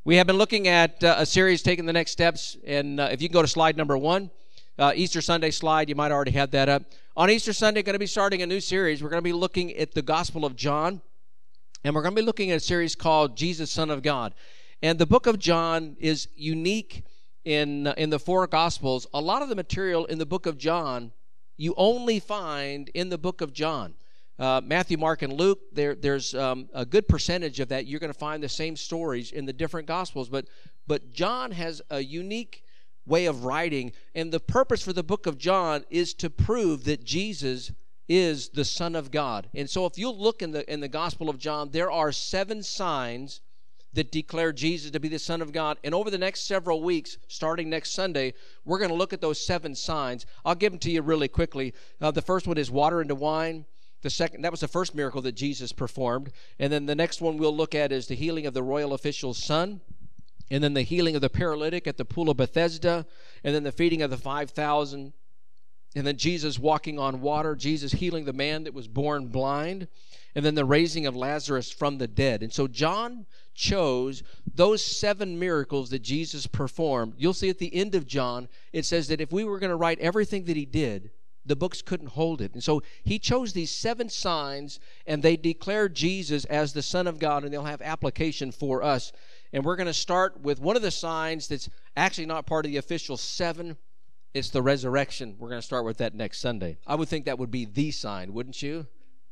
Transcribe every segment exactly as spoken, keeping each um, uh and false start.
We have been looking at uh, a series, Taking the Next Steps, and uh, if you can go to slide number one, uh, Easter Sunday slide, you might already have that up. On Easter Sunday, going to be starting a new series. We're going to be looking at the Gospel of John, and we're going to be looking at a series called Jesus, Son of God. And the book of John is unique in, uh, in the four Gospels. A lot of the material in the book of John you only find in the book of John. Uh, Matthew, Mark, and Luke, there, there's um, a good percentage of that. You're going to find the same stories in the different Gospels, but, but John has a unique way of writing, and the purpose for the book of John is to prove that Jesus is the Son of God. And so if you look in the, in the Gospel of John, there are seven signs that declare Jesus to be the Son of God. And over the next several weeks, starting next Sunday, we're going to look at those seven signs. I'll give them to you really quickly. Uh, the first one is water into wine. The second, that was the first miracle that Jesus performed. And then the next one we'll look at is the healing of the royal official's son. And then the healing of the paralytic at the pool of Bethesda. And then the feeding of the five thousand. And then Jesus walking on water. Jesus healing the man that was born blind. And then the raising of Lazarus from the dead. And so John chose those seven miracles that Jesus performed. You'll see at the end of John, it says that if we were going to write everything that he did, the books couldn't hold it. And so he chose these seven signs, and they declare Jesus as the Son of God, and they'll have application for us. And we're going to start with one of the signs that's actually not part of the official seven. It's the resurrection. We're going to start with that next Sunday. I would think that would be the sign, wouldn't you?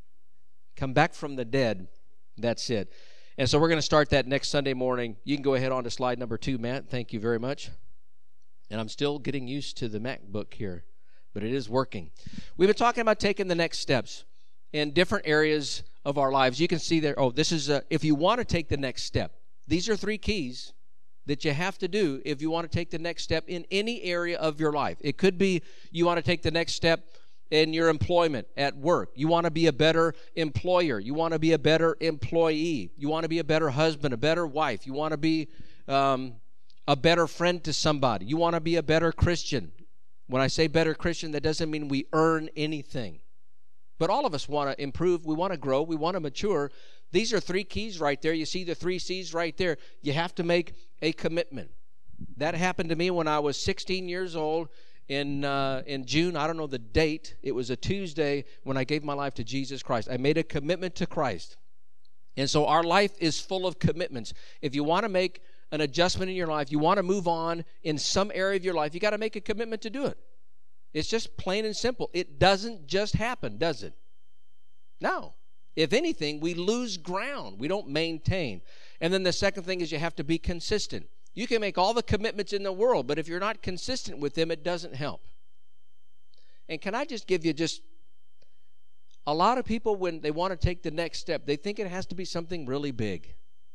Come back from the dead. That's it. And so we're going to start that next Sunday morning. You can go ahead on to slide number two, Matt. Thank you very much. And I'm still getting used to the MacBook here, but it is working. We've been talking about taking the next steps in different areas of our lives. You can see there, oh, this is, a, if you want to take the next step, these are three keys that you have to do if you want to take the next step in any area of your life. It could be you want to take the next step in your employment, at work. You want to be a better employer. You want to be a better employee. You want to be a better husband, a better wife. You want to be um, a better friend to somebody. You want to be a better Christian. When I say better Christian, that doesn't mean we earn anything. But all of us want to improve. We want to grow. We want to mature. These are three keys right there. You see the three C's right there. You have to make a commitment. That happened to me when I was sixteen years old in uh, in June. I don't know the date. It was a Tuesday when I gave my life to Jesus Christ. I made a commitment to Christ. And so our life is full of commitments. If you want to make an adjustment in your life, you want to move on in some area of your life, you got to make a commitment to do it. It's just plain and simple. It doesn't just happen, does it? No. If anything, we lose ground. We don't maintain. And then the second thing is you have to be consistent. You can make all the commitments in the world, but if you're not consistent with them, it doesn't help. And can I just give you just a lot of people, when they want to take the next step, they think it has to be something really big.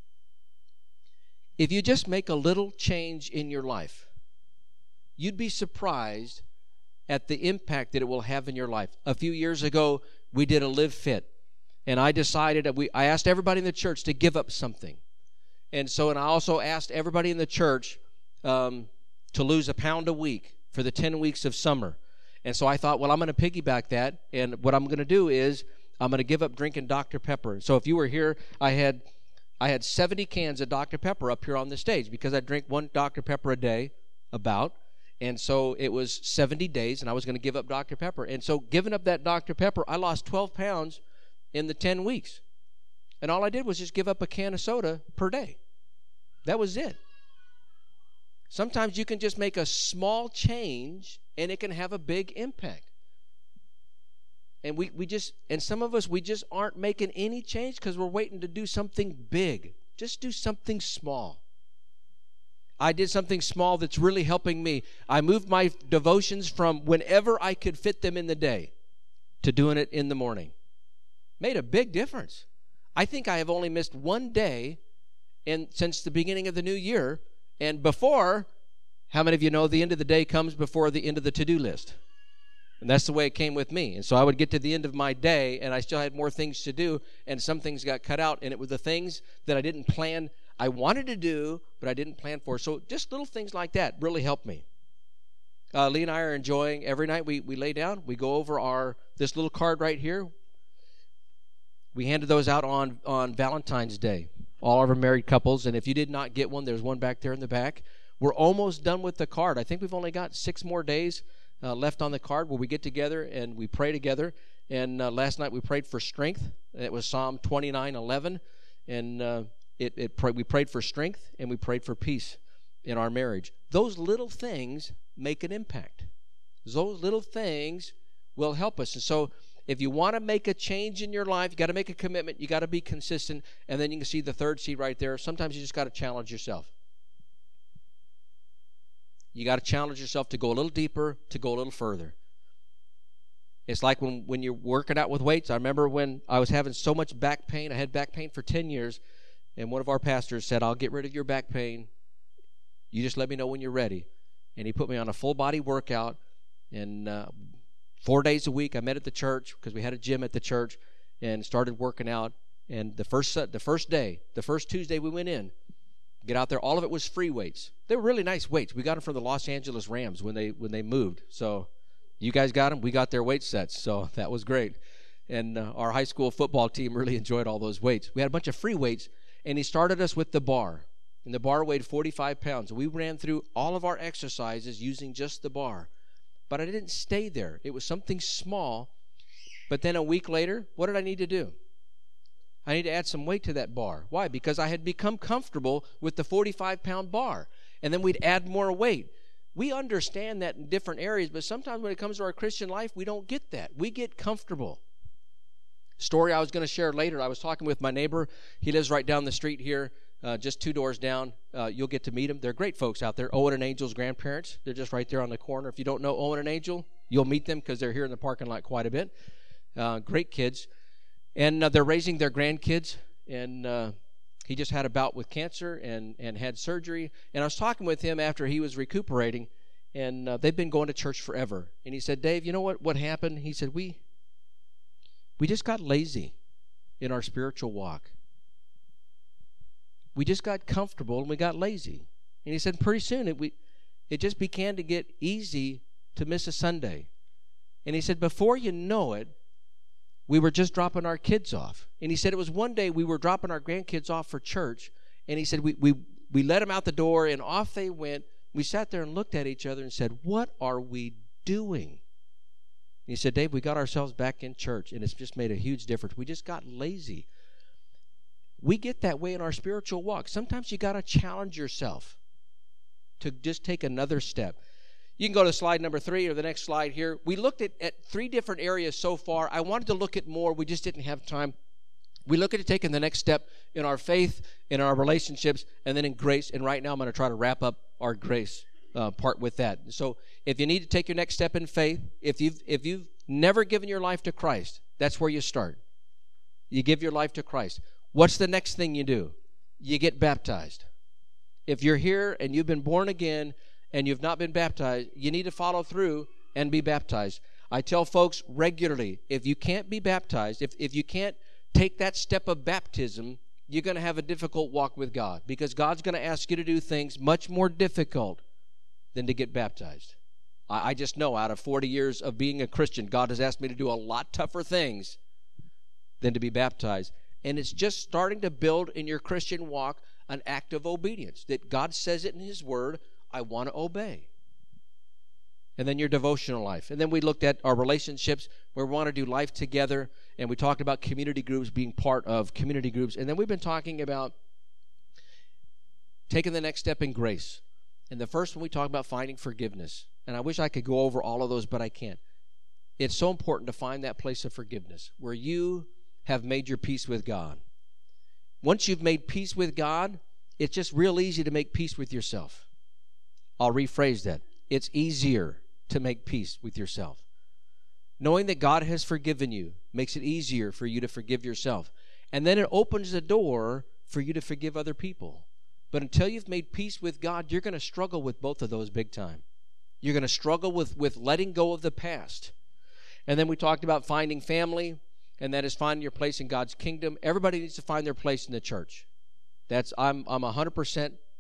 If you just make a little change in your life, you'd be surprised at the impact that it will have in your life. A few years ago, we did a Live Fit, and I decided that we I asked everybody in the church to give up something. And so, and I also asked everybody in the church um, to lose a pound a week for the ten weeks of summer. And so I thought, well, I'm going to piggyback that, and what I'm going to do is I'm going to give up drinking Doctor Pepper. So if you were here, I had I had seventy cans of Doctor Pepper up here on the stage because I drink one Doctor Pepper a day, about. And so it was seventy days, and I was going to give up Doctor Pepper. And so giving up that Doctor Pepper, I lost twelve pounds in the ten weeks. And all I did was just give up a can of soda per day. That was it. Sometimes you can just make a small change, and it can have a big impact. And we, we just, and some of us, we just aren't making any change because we're waiting to do something big. Just do something small. I did something small that's really helping me. I moved my devotions from whenever I could fit them in the day to doing it in the morning. Made a big difference. I think I have only missed one day in, since the beginning of the new year. And before, how many of you know the end of the day comes before the end of the to-do list? And that's the way it came with me. And so I would get to the end of my day, and I still had more things to do, and some things got cut out, and it was the things that I didn't plan. I wanted to do, but I didn't plan for. So just little things like that really helped me. Uh, Lee and I are enjoying, every night we, we lay down, we go over our this little card right here. We handed those out on, on Valentine's Day. all of our married couples. And if you did not get one, there's one back there in the back. We're almost done with the card. I think we've only got six more days uh, left on the card where we get together and we pray together. And uh, last night we prayed for strength. It was Psalm twenty-nine eleven. And uh, it, it pray, we prayed for strength and we prayed for peace in our marriage. Those little things make an impact. Those little things will help us. And so if you want to make a change in your life, you got to make a commitment. You got to be consistent. And then you can see the third C right there. Sometimes you just got to challenge yourself. You got to challenge yourself to go a little deeper, to go a little further. It's like when, when you're working out with weights. I remember when I was having so much back pain. I had back pain for ten years. And one of our pastors said, I'll get rid of your back pain. You just let me know when you're ready. And he put me on a full body workout. And uh, four days a week I met at the church because we had a gym at the church and started working out. And the first the first day, the first Tuesday we went in, get out there, all of it was free weights. They were really nice weights. We got them from the Los Angeles Rams when they when they moved. So you guys got them. We got their weight sets. So that was great. And uh, our high school football team really enjoyed all those weights. We had a bunch of free weights, and he started us with the bar. And the bar weighed forty-five pounds. We ran through all of our exercises using just the bar. But I didn't stay there. It was something small. But then a week later, what did I need to do? I need to add some weight to that bar. Why? Because I had become comfortable with the forty-five pound bar. And then we'd add more weight. We understand that in different areas, but sometimes when it comes to our Christian life, we don't get that. We get comfortable. Story I was going to share later. I was talking with my neighbor. He lives right down the street here, uh, just two doors down. Uh, you'll get to meet them. They're great folks out there. Owen and Angel's grandparents. They're just right there on the corner. If you don't know Owen and Angel, you'll meet them because they're here in the parking lot quite a bit. Uh, great kids. And uh, they're raising their grandkids. And uh, he just had a bout with cancer and, and had surgery. And I was talking with him after he was recuperating. And uh, they've been going to church forever. And he said, Dave, you know what, what happened? He said, we... We just got lazy in our spiritual walk. We just got comfortable and we got lazy. And he said pretty soon it, we, it just began to get easy to miss a Sunday. And he said before you know it, we were just dropping our kids off. And he said it was one day we were dropping our grandkids off for church. And he said we, we, we let them out the door and off they went. We sat there and looked at each other and said, what are we doing? And he said, Dave, we got ourselves back in church, and it's just made a huge difference. We just got lazy. We get that way in our spiritual walk. Sometimes you got to challenge yourself to just take another step. You can go to slide number three or the next slide here. We looked at, at three different areas so far. I wanted to look at more. We just didn't have time. We look at taking the next step in our faith, in our relationships, and then in grace. And right now I'm going to try to wrap up our grace Uh, part with that. So if you need to take your next step in faith, if you've if you've never given your life to Christ, that's where you start. You give your life to Christ. What's the next thing you do? You get baptized. If you're here and you've been born again and you've not been baptized, you need to follow through and be baptized. I tell folks regularly, if you can't be baptized, if, if you can't take that step of baptism, you're going to have a difficult walk with God, because God's going to ask you to do things much more difficult than to get baptized. I, I just know out of forty years of being a Christian, God has asked me to do a lot tougher things than to be baptized. And it's just starting to build in your Christian walk an act of obedience, that God says it in His Word, I want to obey. And then your devotional life. And then we looked at our relationships, where we want to do life together, and we talked about community groups, being part of community groups. And then we've been talking about taking the next step in grace. And the first one, we talk about finding forgiveness. And I wish I could go over all of those, but I can't. It's so important to find that place of forgiveness where you have made your peace with God. Once you've made peace with God, it's just real easy to make peace with yourself. I'll rephrase that. It's easier to make peace with yourself. Knowing that God has forgiven you makes it easier for you to forgive yourself. And then it opens the door for you to forgive other people. But until you've made peace with God, you're going to struggle with both of those big time. You're going to struggle with, with letting go of the past. And then we talked about finding family, and that is finding your place in God's kingdom. Everybody needs to find their place in the church. That's I'm I'm one hundred percent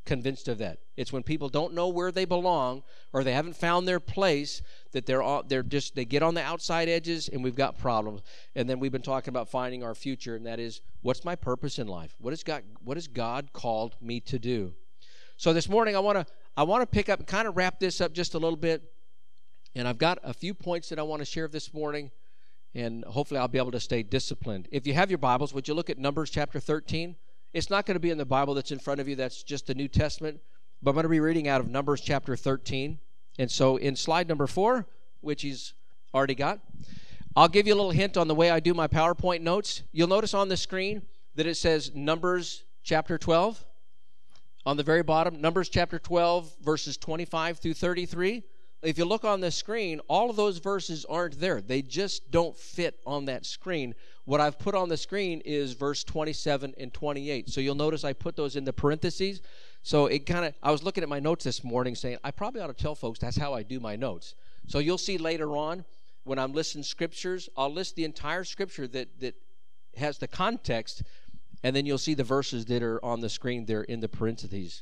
convinced of that. It's when people don't know where they belong or they haven't found their place that they're all, they're just they get on the outside edges, and we've got problems. And then we've been talking about finding our future, and that is, what's my purpose in life? What has God what has God called me to do? So this morning I want to I want to pick up and kind of wrap this up just a little bit. And I've got a few points that I want to share this morning, and hopefully I'll be able to stay disciplined. If you have your Bibles, would you look at Numbers chapter thirteen? It's not going to be in the Bible that's in front of you. That's just the New Testament. But I'm going to be reading out of Numbers chapter thirteen. And so in slide number four, which he's already got, I'll give you a little hint on the way I do my PowerPoint notes. You'll notice on the screen that it says Numbers chapter twelve. On the very bottom, Numbers chapter twelve, verses twenty-five through thirty-three. If you look on the screen, all of those verses aren't there. They just don't fit on that screen. What I've put on the screen is verse twenty-seven and twenty-eight. So you'll notice I put those in the parentheses. So it kind of, I was looking at my notes this morning saying, I probably ought to tell folks that's how I do my notes. So you'll see later on when I'm listing scriptures, I'll list the entire scripture that, that has the context, and then you'll see the verses that are on the screen there in the parentheses.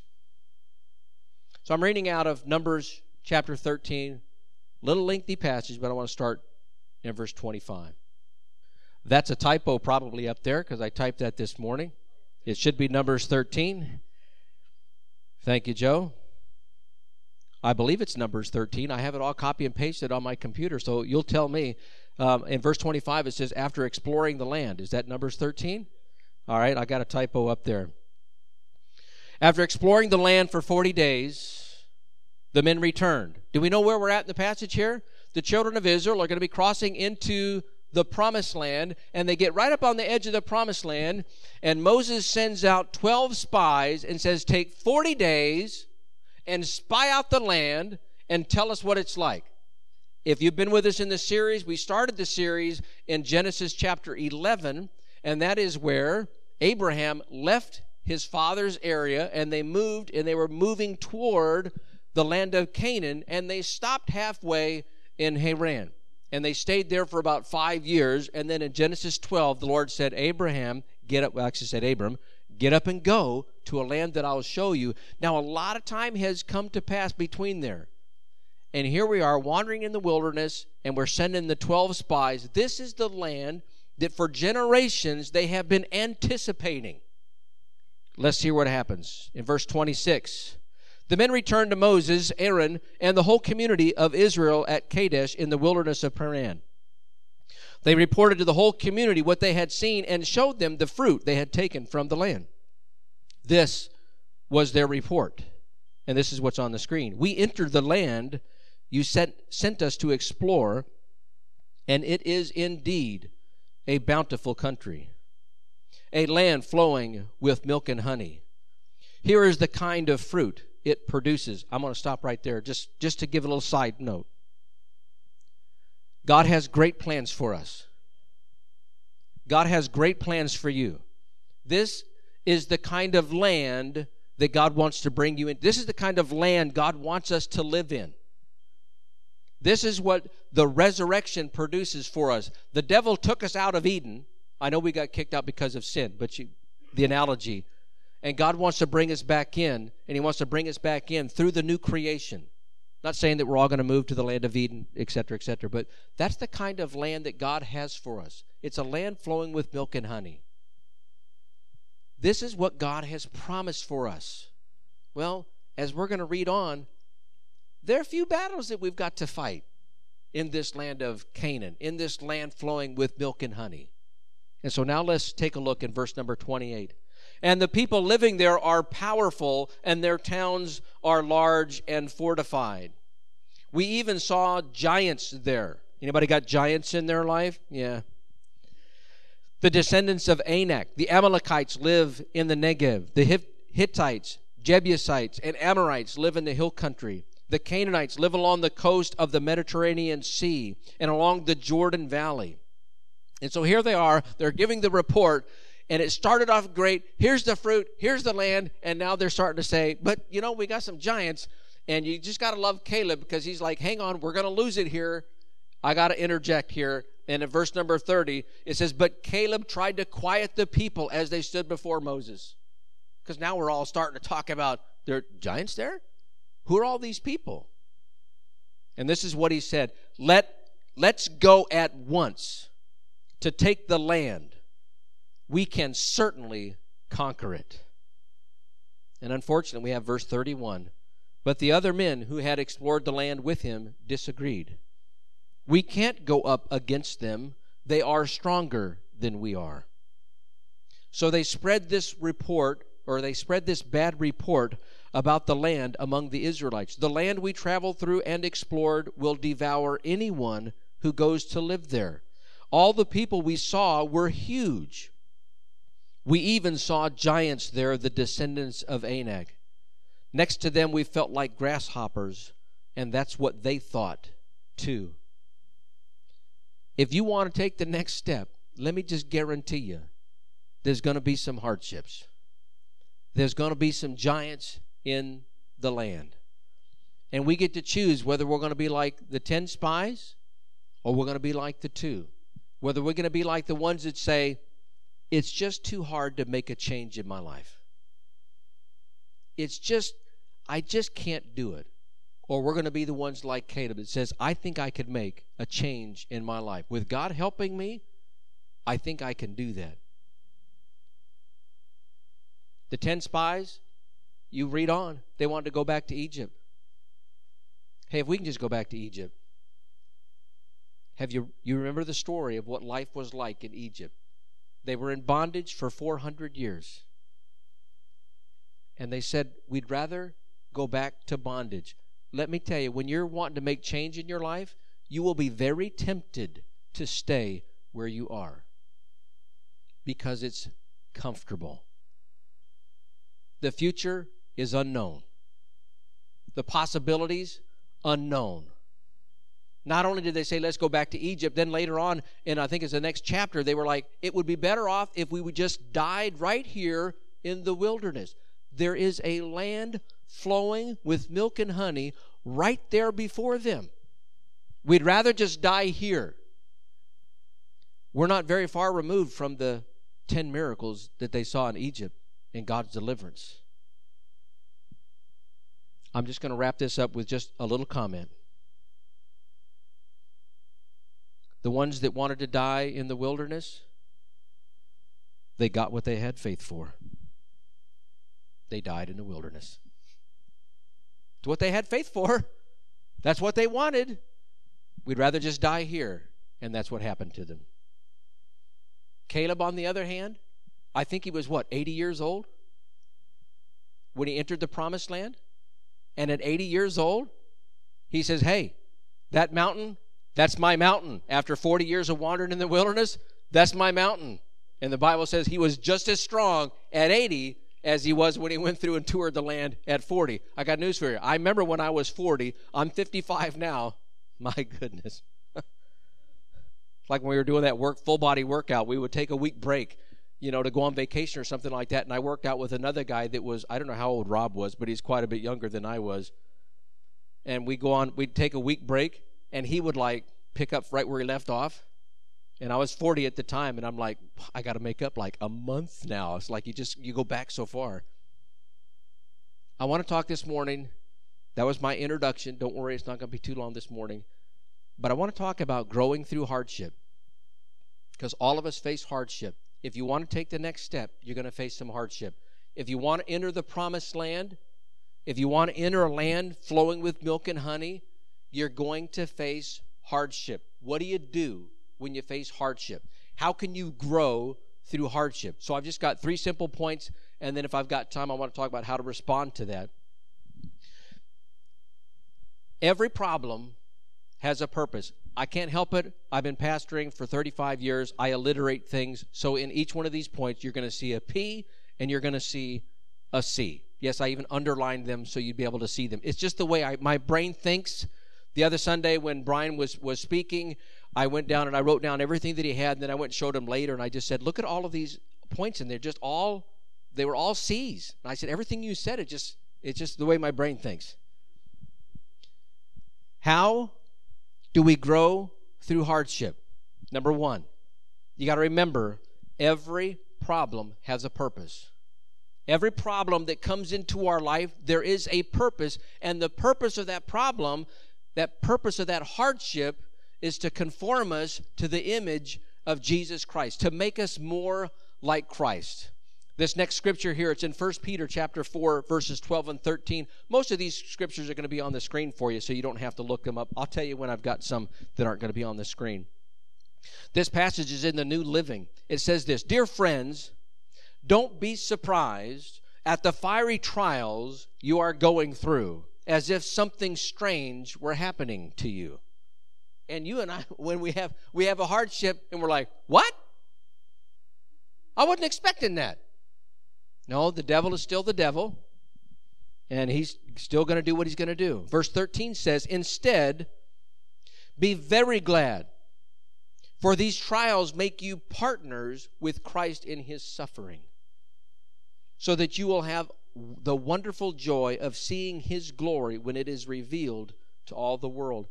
So I'm reading out of Numbers chapter thirteen, little lengthy passage, but I want to start in verse twenty-five. That's a typo probably up there because I typed that this morning. It should be Numbers thirteen. Thank you, Joe. I believe it's Numbers thirteen. I have it all copy and pasted on my computer, so you'll tell me. Um, in verse twenty-five, it says, after exploring the land. Is that Numbers thirteen? All right, I got a typo up there. After exploring the land for forty days, the men returned. Do we know where we're at in the passage here? The children of Israel are going to be crossing into the promised land, and they get right up on the edge of the promised land, and Moses sends out twelve spies and says, take forty days and spy out the land and tell us what it's like. If you've been with us in the series, we started the series in Genesis chapter eleven, and that is where Abraham left his father's area, and they moved, and they were moving toward the land of Canaan, and they stopped halfway in Haran. And they stayed there for about five years. And then in Genesis twelve, the Lord said, Abraham, get up, well, actually said, Abram, get up and go to a land that I will show you. Now, a lot of time has come to pass between there. And here we are wandering in the wilderness, and we're sending the twelve spies. This is the land that for generations they have been anticipating. Let's hear what happens. In verse twenty-six, the men returned to Moses, Aaron, and the whole community of Israel at Kadesh in the wilderness of Paran. They reported to the whole community what they had seen and showed them the fruit they had taken from the land. This was their report. And this is what's on the screen. We entered the land you sent, sent us to explore, and it is indeed a bountiful country, a land flowing with milk and honey. Here is the kind of fruit it produces. I'm going to stop right there just, just to give a little side note. God has great plans for us. God has great plans for you. This is the kind of land that God wants to bring you in. This is the kind of land God wants us to live in. This is what the resurrection produces for us. The devil took us out of Eden. I know we got kicked out because of sin, but you, the analogy. And God wants to bring us back in, and he wants to bring us back in through the new creation. Not saying that we're all going to move to the land of Eden, et cetera, et cetera, but that's the kind of land that God has for us. It's a land flowing with milk and honey. This is what God has promised for us. Well, as we're going to read on, there are a few battles that we've got to fight in this land of Canaan, in this land flowing with milk and honey. And so now let's take a look in verse number twenty-eight. And the people living there are powerful, and their towns are large and fortified. We even saw giants there. Anybody got giants in their life? Yeah. The descendants of Anak, the Amalekites, live in the Negev. The Hittites, Jebusites, and Amorites live in the hill country. The Canaanites live along the coast of the Mediterranean Sea and along the Jordan Valley. And so here they are. They're giving the report. And it started off great. Here's the fruit. Here's the land. And now they're starting to say, but, you know, we got some giants. And you just got to love Caleb because he's like, hang on, we're going to lose it here. I got to interject here. And in verse number thirty, it says, but Caleb tried to quiet the people as they stood before Moses. Because now we're all starting to talk about, there are giants there? Who are all these people? And this is what he said. Let, let's go at once to take the land. We can certainly conquer it. And unfortunately, we have verse thirty-one. But the other men who had explored the land with him disagreed. We can't go up against them. They are stronger than we are. So they spread this report, or they spread this bad report about the land among the Israelites. The land we traveled through and explored will devour anyone who goes to live there. All the people we saw were huge. We even saw giants there, the descendants of Anak. Next to them, we felt like grasshoppers, and that's what they thought too. If you want to take the next step, let me just guarantee you, there's going to be some hardships. There's going to be some giants in the land. And we get to choose whether we're going to be like the ten spies or we're going to be like the two. Whether we're going to be like the ones that say, it's just too hard to make a change in my life. It's just, I just can't do it. Or we're going to be the ones like Caleb that says, I think I could make a change in my life. With God helping me, I think I can do that. The ten spies, you read on, they wanted to go back to Egypt. Hey, if we can just go back to Egypt. Have you, you remember the story of what life was like in Egypt? They were in bondage for four hundred years. And they said, we'd rather go back to bondage. Let me tell you, when you're wanting to make change in your life, you will be very tempted to stay where you are because it's comfortable. The future is unknown. The possibilities, unknown. Not only did they say, let's go back to Egypt, then later on, and I think it's the next chapter, they were like, it would be better off if we would just died right here in the wilderness. There is a land flowing with milk and honey right there before them. We'd rather just die here. We're not very far removed from the ten miracles that they saw in Egypt in God's deliverance. I'm just going to wrap this up with just a little comment. The ones that wanted to die in the wilderness, they got what they had faith for. They died in the wilderness. It's what they had faith for. That's what they wanted. We'd rather just die here. And that's what happened to them. Caleb, on the other hand, I think he was, what, eighty years old when he entered the promised land? And at eighty years old, he says, hey, that mountain, that's my mountain. After forty years of wandering in the wilderness, that's my mountain. And the Bible says he was just as strong at eighty as he was when he went through and toured the land at forty. I got news for you. I remember when I was forty. I'm fifty-five now. My goodness. Like when we were doing that work, full body workout, we would take a week break, you know, to go on vacation or something like that. And I worked out with another guy that was, I don't know how old Rob was, but he's quite a bit younger than I was. And we go on, we'd take a week break, and he would like pick up right where he left off. And I was forty at the time, and I'm like, I got to make up like a month now. It's like you just, you go back so far. I want to talk this morning. That was my introduction. Don't worry, it's not going to be too long this morning. But I want to talk about growing through hardship, because all of us face hardship. If you want to take the next step, you're going to face some hardship. If you want to enter the promised land, if you want to enter a land flowing with milk and honey, you're going to face hardship. What do you do when you face hardship? How can you grow through hardship? So I've just got three simple points, and then if I've got time, I want to talk about how to respond to that. Every problem has a purpose. I can't help it. I've been pastoring for thirty-five years. I alliterate things. So in each one of these points, you're going to see a P and you're going to see a C. Yes, I even underlined them so you'd be able to see them. It's just the way I, my brain thinks. The other Sunday when Brian was, was speaking, I went down and I wrote down everything that he had, and then I went and showed him later, and I just said, look at all of these points, and they're just all, they were all C's. And I said, everything you said, it just, it's just the way my brain thinks. How do we grow through hardship? Number one, you got to remember, every problem has a purpose. Every problem that comes into our life, there is a purpose. And the purpose of that problem, that purpose of that hardship, is to conform us to the image of Jesus Christ, to make us more like Christ. This next scripture here, it's in First Peter chapter four, verses twelve and thirteen. Most of these scriptures are going to be on the screen for you, so you don't have to look them up. I'll tell you when I've got some that aren't going to be on the screen. This passage is in the New Living. It says this: Dear friends, don't be surprised at the fiery trials you are going through, as if something strange were happening to you. And you and I, when we have we have a hardship and we're like, what? I wasn't expecting that. No, the devil is still the devil, and he's still going to do what he's going to do. Verse thirteen says, instead, be very glad, for these trials make you partners with Christ in his suffering, so that you will have the wonderful joy of seeing his glory when it is revealed to all the world.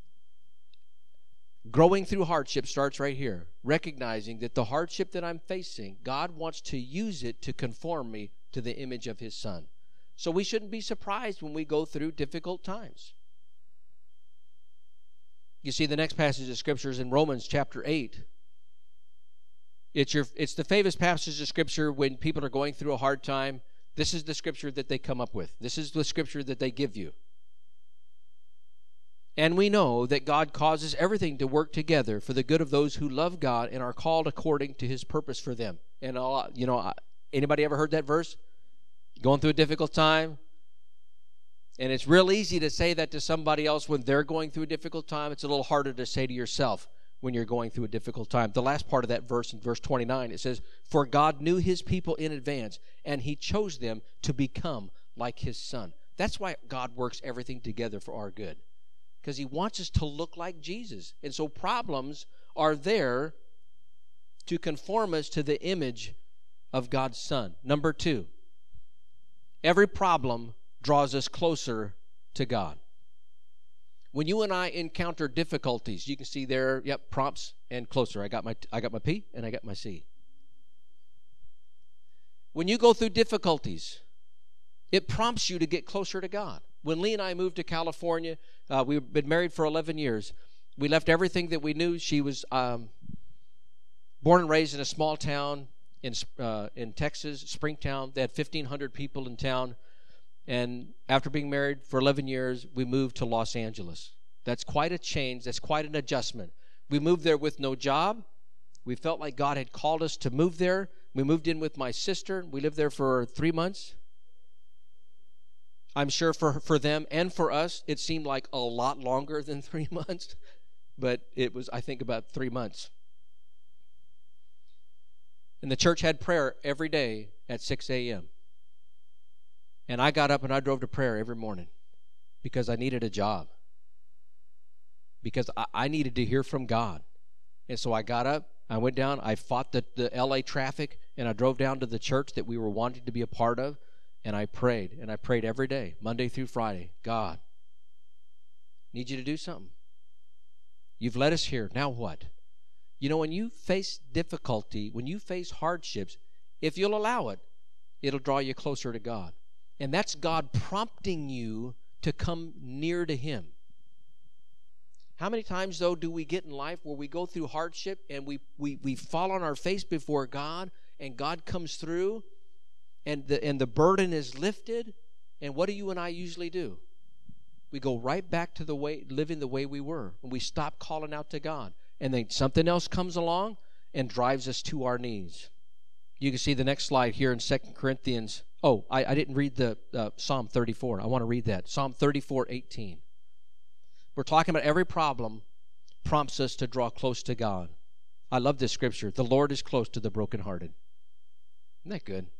Growing through hardship starts right here, recognizing that the hardship that I'm facing, God wants to use it to conform me to the image of his Son. So we shouldn't be surprised when we go through difficult times. You see, the next passage of Scripture is in Romans chapter eight. It's, your, it's the famous passage of Scripture when people are going through a hard time. This is the Scripture that they come up with. This is the Scripture that they give you. And we know that God causes everything to work together for the good of those who love God and are called according to his purpose for them. And, all, you know, anybody ever heard that verse? Going through a difficult time? And it's real easy to say that to somebody else when they're going through a difficult time. It's a little harder to say to yourself when you're going through a difficult time. The last part of that verse, in verse twenty-nine, it says, for God knew his people in advance, and he chose them to become like his Son. That's why God works everything together for our good, because he wants us to look like Jesus. And so problems are there to conform us to the image of God's Son. Number two, every problem draws us closer to God. When you and I encounter difficulties, you can see there, yep, prompts and closer. I got my I got my P and I got my C. When you go through difficulties, it prompts you to get closer to God. When Lee and I moved to California, uh, we've been married for eleven years. We left everything that we knew. She was um, born and raised in a small town in uh, in Texas, Springtown. They had fifteen hundred people in town. And after being married for eleven years, we moved to Los Angeles. That's quite a change. That's quite an adjustment. We moved there with no job. We felt like God had called us to move there. We moved in with my sister. We lived there for three months. I'm sure for, for them and for us, it seemed like a lot longer than three months. But it was, I think, about three months. And the church had prayer every day at six a.m. And I got up and I drove to prayer every morning because I needed a job. Because I, I needed to hear from God. And so I got up, I went down, I fought the, the L A traffic, and I drove down to the church that we were wanting to be a part of, and I prayed. And I prayed every day, Monday through Friday. God, need you to do something. You've led us here. Now what? You know, when you face difficulty, when you face hardships, if you'll allow it, it'll draw you closer to God. And that's God prompting you to come near to him. How many times, though, do we get in life where we go through hardship and we, we, we fall on our face before God, and God comes through and the, and the burden is lifted, and what do you and I usually do? We go right back to the way, living the way we were, and we stop calling out to God. And then something else comes along and drives us to our knees. You can see the next slide here in Second Corinthians. Oh, I, I didn't read the uh, Psalm thirty-four. I want to read that. Psalm thirty-four eighteen. We're talking about every problem prompts us to draw close to God. I love this scripture. The Lord is close to the brokenhearted. Isn't that good?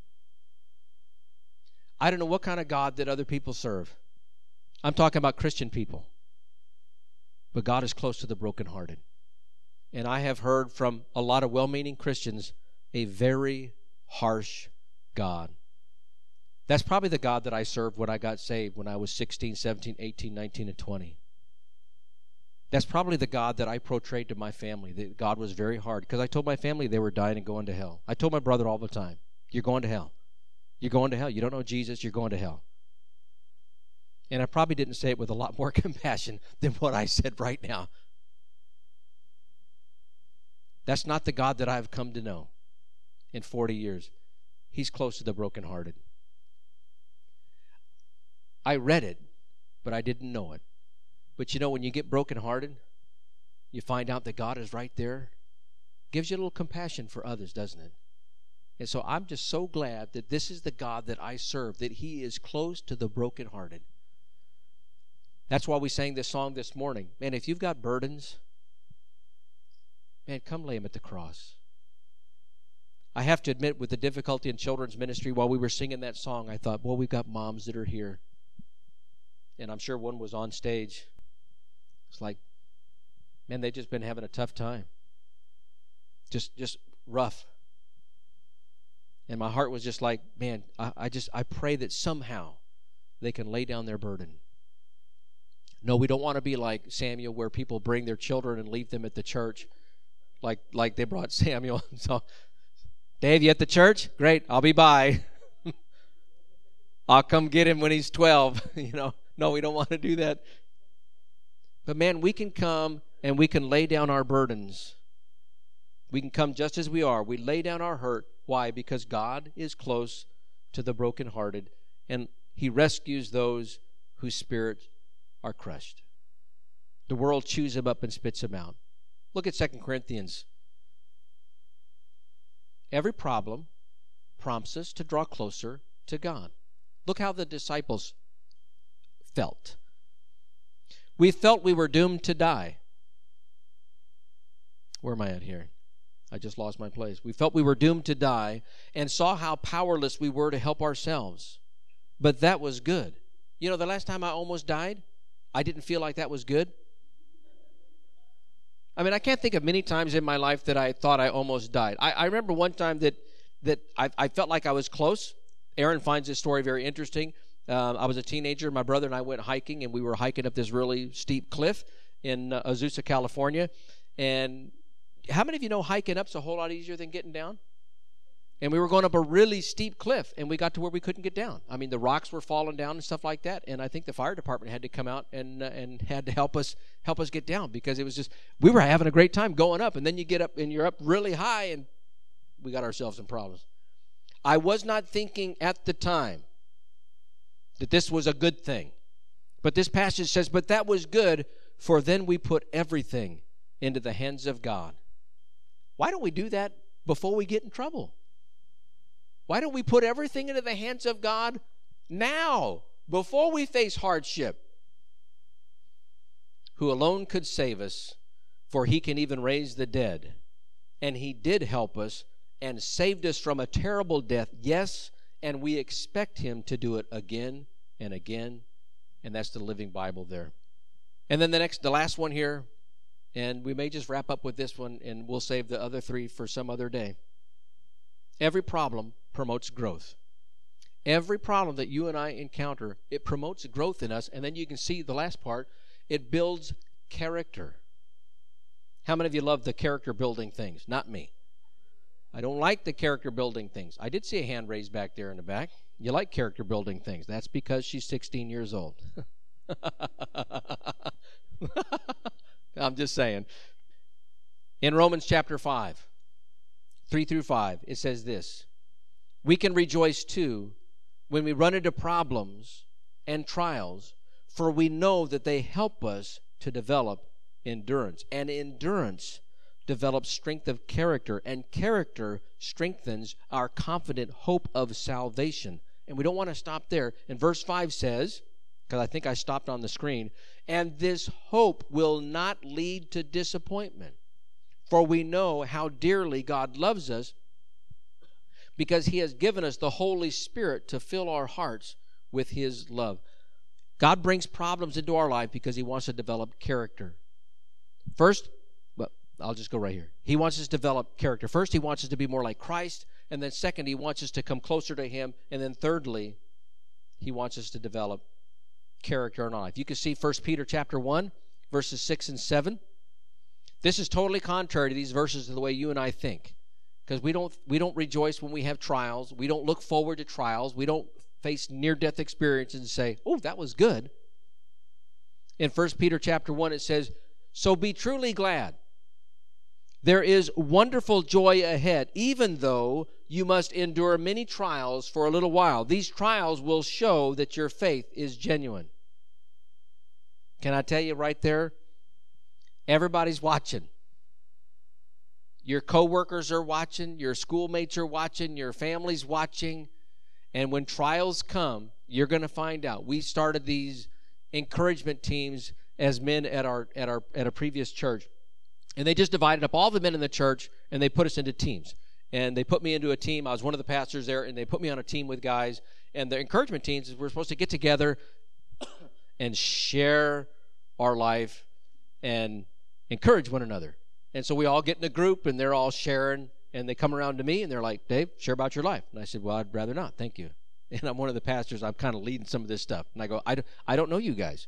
I don't know what kind of God that other people serve. I'm talking about Christian people. But God is close to the brokenhearted. And I have heard from a lot of well-meaning Christians a very harsh God. That's probably the God that I served when I got saved when I was sixteen, seventeen, eighteen, nineteen, and twenty. That's probably the God that I portrayed to my family, that God was very hard. Because I told my family they were dying and going to hell. I told my brother all the time, you're going to hell. You're going to hell. You don't know Jesus, you're going to hell. And I probably didn't say it with a lot more compassion than what I said right now. That's not the God that I've come to know in forty years. He's close to the brokenhearted. I read it, but I didn't know it. But you know, when you get brokenhearted, you find out that God is right there. Gives you a little compassion for others, doesn't it? And so I'm just so glad that this is the God that I serve, that He is close to the brokenhearted. That's why we sang this song this morning. Man, if you've got burdens, man, come lay them at the cross. I have to admit, with the difficulty in children's ministry, while we were singing that song, I thought, well, we've got moms that are here. And I'm sure one was on stage. It's like, man, they've just been having a tough time. Just just rough. And my heart was just like, man, I, I just, I pray that somehow they can lay down their burden. No, we don't want to be like Samuel, where people bring their children and leave them at the church, like like they brought Samuel. So, Dave, you at the church? Great, I'll be by. I'll come get him when he's twelve. You know, no, we don't want to do that. But man, we can come and we can lay down our burdens. We can come just as we are. We lay down our hurt. Why? Because God is close to the brokenhearted, and He rescues those whose spirits are crushed. The world chews them up and spits them out. Look at Second Corinthians. Every problem prompts us to draw closer to God. Look how the disciples felt. We felt we were doomed to die. Where am I at here? I just lost my place. We felt we were doomed to die and saw how powerless we were to help ourselves. But that was good. You know, the last time I almost died, I didn't feel like that was good. I mean, I can't think of many times in my life that I thought I almost died. I, I remember one time that that I, I felt like I was close. Aaron finds this story very interesting. Um, I was a teenager. My brother and I went hiking, and we were hiking up this really steep cliff in uh, Azusa, California. And how many of you know hiking up's a whole lot easier than getting down? And we were going up a really steep cliff, and we got to where we couldn't get down. I mean, the rocks were falling down and stuff like that. And I think the fire department had to come out and uh, and had to help us help us get down, because it was just, we were having a great time going up, and then you get up and you're up really high, and we got ourselves in problems. I was not thinking at the time that this was a good thing. But this passage says, but that was good, for then we put everything into the hands of God. Why don't we do that before we get in trouble? Why don't we put everything into the hands of God now, before we face hardship? Who alone could save us, for He can even raise the dead. And He did help us and saved us from a terrible death, yes, and we expect Him to do it again and again. And that's the Living Bible there. And then the next, the last one here, and we may just wrap up with this one, and we'll save the other three for some other day. Every problem promotes growth. Every problem that you and I encounter, it promotes growth in us. And then you can see the last part, it builds character. How many of you love the character building things? Not me. I don't like the character building things. I did see a hand raised back there in the back. You like character building things. That's because she's sixteen years old. I'm just saying. In Romans chapter five, three through five, it says this: we can rejoice too when we run into problems and trials, for we know that they help us to develop endurance. And endurance develops strength of character, and character strengthens our confident hope of salvation. And we don't want to stop there. And verse five says, because I think I stopped on the screen, and this hope will not lead to disappointment, for we know how dearly God loves us, because He has given us the Holy Spirit to fill our hearts with His love. God brings problems into our life because He wants to develop character. First, well, I'll just go right here. He wants us to develop character. First, He wants us to be more like Christ. And then second, He wants us to come closer to Him. And then thirdly, He wants us to develop character in our life. You can see First Peter chapter one, verses six and seven. This is totally contrary to these verses to the way you and I think. because we don't we don't rejoice when we have trials. We don't look forward to trials. We don't face near-death experiences and say, oh, that was good. In First Peter chapter one, it says, so be truly glad. There is wonderful joy ahead, even though you must endure many trials for a little while. These trials will show that your faith is genuine. Can I tell you right there? Everybody's watching. Your coworkers are watching. Your schoolmates are watching. Your family's watching. And when trials come, you're going to find out. We started these encouragement teams as men at our at our at a previous church. And they just divided up all the men in the church, and they put us into teams. And they put me into a team. I was one of the pastors there, and they put me on a team with guys. And the encouragement teams is we're supposed to get together and share our life and encourage one another. And so we all get in a group, and they're all sharing, and they come around to me, and they're like, Dave, share about your life. And I said, well, I'd rather not, thank you. And I'm one of the pastors. I'm kind of leading some of this stuff. And I go, I don't, I don't know you guys.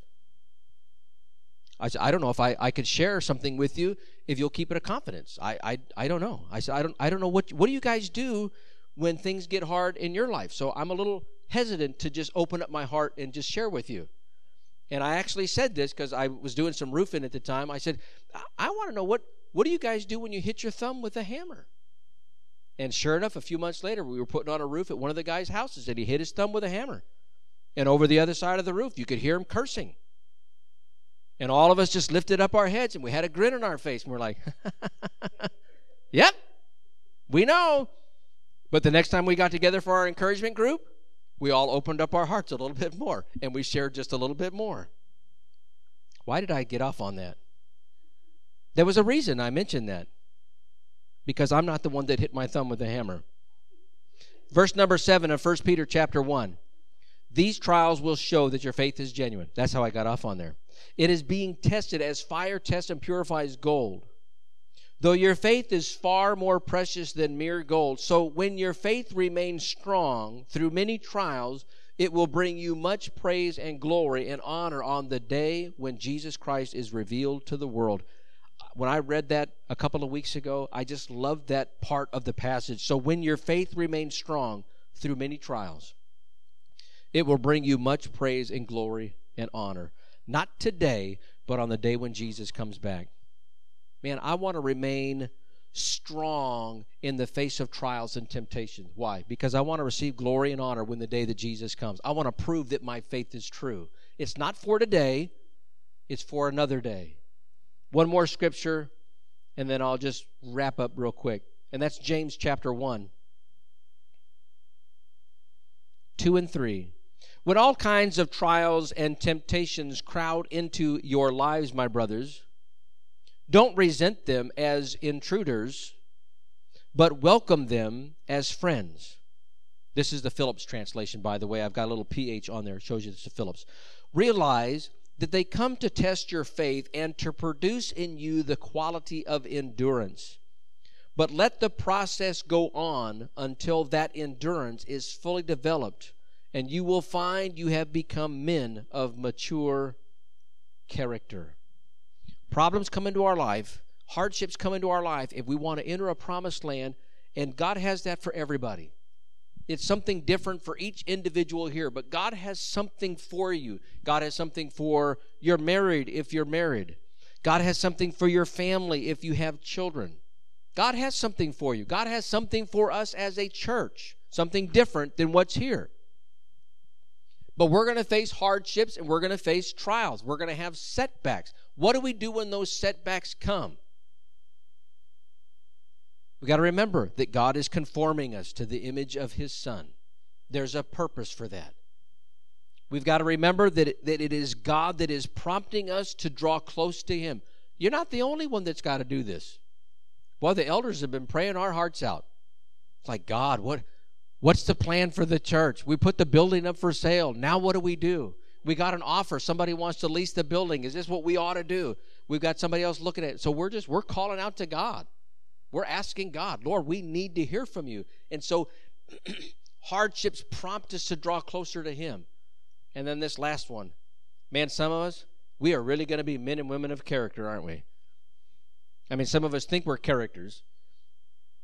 I said, I don't know if I, I could share something with you if you'll keep it a confidence. I, I, I don't know. I said, I don't, I don't know what, what do you guys do when things get hard in your life? So I'm a little hesitant to just open up my heart and just share with you. And I actually said this because I was doing some roofing at the time. I said, I, I want to know what, what do you guys do when you hit your thumb with a hammer? And sure enough, a few months later, we were putting on a roof at one of the guys' houses, and he hit his thumb with a hammer. And over the other side of the roof, you could hear him cursing. And all of us just lifted up our heads, and we had a grin on our face, and we're like, yep, we know. But the next time we got together for our encouragement group, we all opened up our hearts a little bit more, and we shared just a little bit more. Why did I get off on that? There was a reason I mentioned that, because I'm not the one that hit my thumb with a hammer. Verse number seven of First Peter chapter one. These trials will show that your faith is genuine. That's how I got off on there. It is being tested as fire tests and purifies gold. Though your faith is far more precious than mere gold, so when your faith remains strong through many trials, it will bring you much praise and glory and honor on the day when Jesus Christ is revealed to the world. When I read that a couple of weeks ago, I just loved that part of the passage. So when your faith remains strong through many trials, it will bring you much praise and glory and honor. Not today, but on the day when Jesus comes back. Man, I want to remain strong in the face of trials and temptations. Why? Because I want to receive glory and honor when the day that Jesus comes. I want to prove that my faith is true. It's not for today. It's for another day. One more scripture, and then I'll just wrap up real quick. And that's James chapter one. Two and three. When all kinds of trials and temptations crowd into your lives, my brothers, don't resent them as intruders, but welcome them as friends. This is the Phillips translation, by the way. I've got a little P H on there. It shows you this is Phillips. Realize that they come to test your faith and to produce in you the quality of endurance. But let the process go on until that endurance is fully developed, and you will find you have become men of mature character. Problems come into our life, hardships come into our life if we want to enter a promised land, and God has that for everybody. It's something different for each individual here, but God has something for you. God has something for you're married if you're married. God has something for your family if you have children. God has something for you. God has something for us as a church, something different than what's here. But we're going to face hardships and we're going to face trials. We're going to have setbacks. What do we do when those setbacks come? We got to remember that God is conforming us to the image of His Son. There's a purpose for that. We've got to remember that it, that it is God that is prompting us to draw close to Him. You're not the only one that's got to do this. Well, the elders have been praying our hearts out. It's like, God, what, what's the plan for the church? We put the building up for sale. Now what do we do? We got an offer. Somebody wants to lease the building. Is this what we ought to do? We've got somebody else looking at it. So we're just, we're calling out to God. We're asking God, Lord, we need to hear from you. And so hardships prompt us to draw closer to Him. And then this last one. Man, some of us, we are really going to be men and women of character, aren't we? I mean, some of us think we're characters.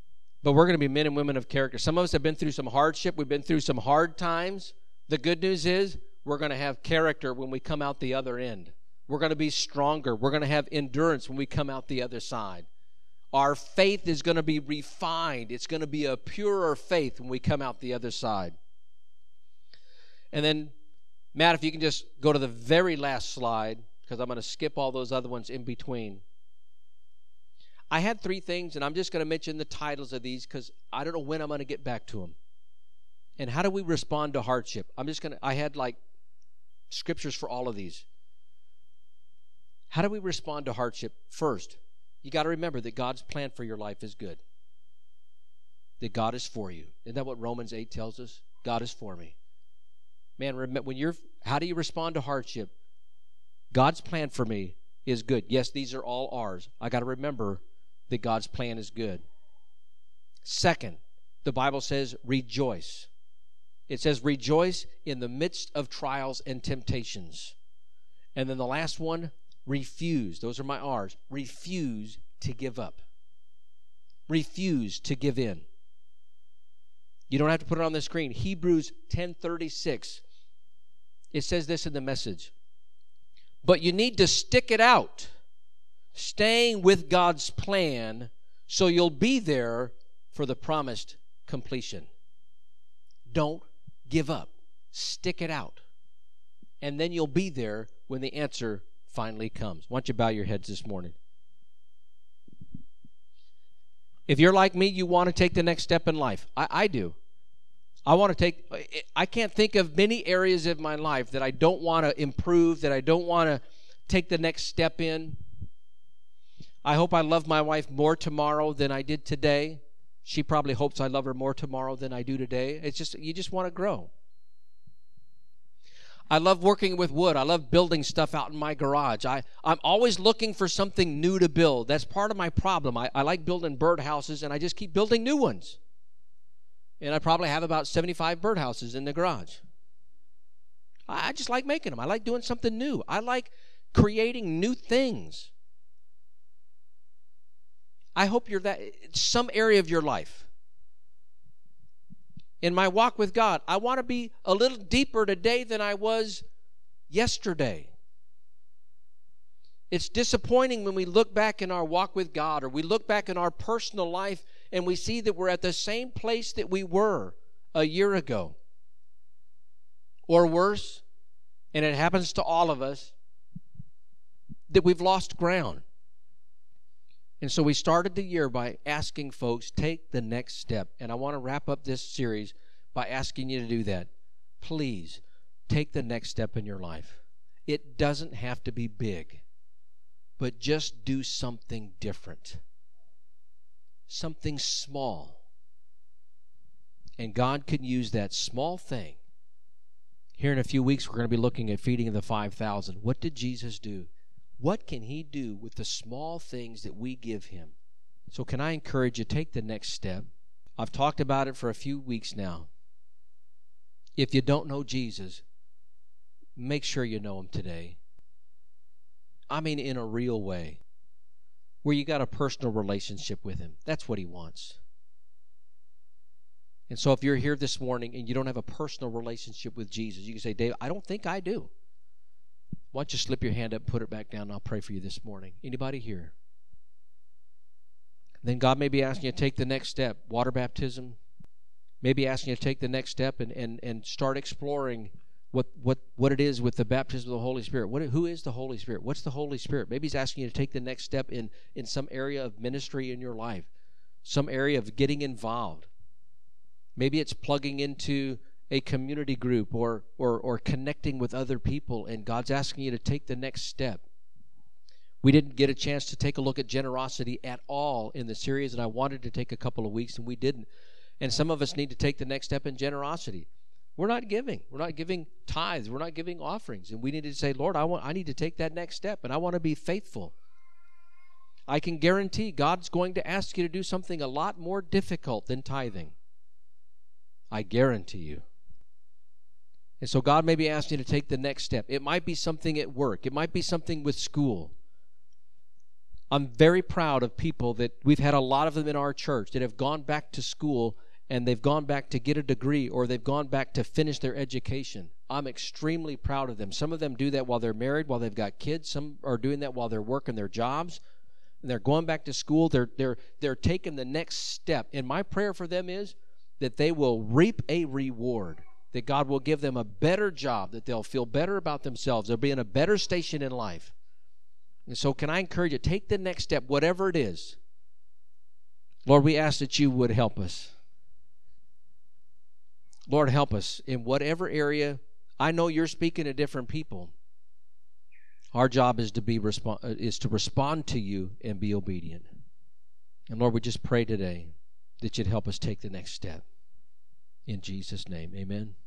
but we're going to be men and women of character. Some of us have been through some hardship. We've been through some hard times. The good news is we're going to have character when we come out the other end. We're going to be stronger. We're going to have endurance when we come out the other side. Our faith is going to be refined. It's going to be a purer faith when we come out the other side. And then, Matt, if you can just go to the very last slide, because I'm going to skip all those other ones in between. I had three things, and I'm just going to mention the titles of these because I don't know when I'm going to get back to them. And how do we respond to hardship? I'm just going to, I had like scriptures for all of these. How do we respond to hardship? First, you got to remember that God's plan for your life is good. That God is for you. Isn't that what Romans eight tells us? God is for me. Man, remember, when you're, how do you respond to hardship? God's plan for me is good. Yes, these are all ours. I got to remember that God's plan is good. Second, the Bible says rejoice. It says rejoice in the midst of trials and temptations. And then the last one, refuse. Those are my R's. Refuse to give up. Refuse to give in. You don't have to put it on the screen. Hebrews ten thirty-six. It says this in the Message. But you need to stick it out, staying with God's plan so you'll be there for the promised completion. Don't give up. Stick it out. And then you'll be there when the answer finally comes. Why don't you bow your heads this morning? If you're like me, you want to take the next step in life. I, I do. I want to take, I can't think of many areas of my life that I don't want to improve, that I don't want to take the next step in. I hope I love my wife more tomorrow than I did today. She probably hopes I love her more tomorrow than I do today. It's just, you just want to grow. I love working with wood. I love building stuff out in my garage. I, I'm always looking for something new to build. That's part of my problem. I, I like building birdhouses, and I just keep building new ones. And I probably have about seventy-five birdhouses in the garage. I, I just like making them. I like doing something new. I like creating new things. I hope you're that, some area of your life. In my walk with God, I want to be a little deeper today than I was yesterday. It's disappointing when we look back in our walk with God, or we look back in our personal life and we see that we're at the same place that we were a year ago. Or worse, and it happens to all of us, that we've lost ground. And so we started the year by asking folks, take the next step. And I want to wrap up this series by asking you to do that. Please, take the next step in your life. It doesn't have to be big, but just do something different. Something small. And God can use that small thing. Here in a few weeks, we're going to be looking at feeding the five thousand. What did Jesus do? What can he do with the small things that we give him? So can I encourage you, take the next step. I've talked about it for a few weeks now. If you don't know Jesus, make sure you know him today. I mean, in a real way, where you got a personal relationship with him. That's what he wants. And so if you're here this morning and you don't have a personal relationship with Jesus, you can say, Dave, I don't think I do. Why don't you slip your hand up and put it back down, and I'll pray for you this morning. Anybody here? Then God may be asking you to take the next step, water baptism. Maybe asking you to take the next step and, and, and start exploring what, what, what it is with the baptism of the Holy Spirit. What, who is the Holy Spirit? What's the Holy Spirit? Maybe he's asking you to take the next step in, in some area of ministry in your life, some area of getting involved. Maybe it's plugging into a community group or, or, or connecting with other people, and God's asking you to take the next step. We didn't get a chance to take a look at generosity at all in the series, and I wanted to take a couple of weeks, and we didn't. And some of us need to take the next step in generosity. We're not giving. We're not giving tithes. We're not giving offerings. And we need to say, Lord, I want, I need to take that next step, and I want to be faithful. I can guarantee God's going to ask you to do something a lot more difficult than tithing. I guarantee you. And so God may be asking you to take the next step. It might be something at work. It might be something with school. I'm very proud of people that we've had a lot of them in our church that have gone back to school and they've gone back to get a degree or they've gone back to finish their education. I'm extremely proud of them. Some of them do that while they're married, while they've got kids. Some are doing that while they're working their jobs. And they're going back to school. They're, they're, they're taking the next step. And my prayer for them is that they will reap a reward, that God will give them a better job, that they'll feel better about themselves. They'll be in a better station in life. And so can I encourage you, take the next step, whatever it is. Lord, we ask that you would help us. Lord, help us in whatever area. I know you're speaking to different people. Our job is to be respo- is to respond to you and be obedient. And Lord, we just pray today that you'd help us take the next step. In Jesus' name, amen.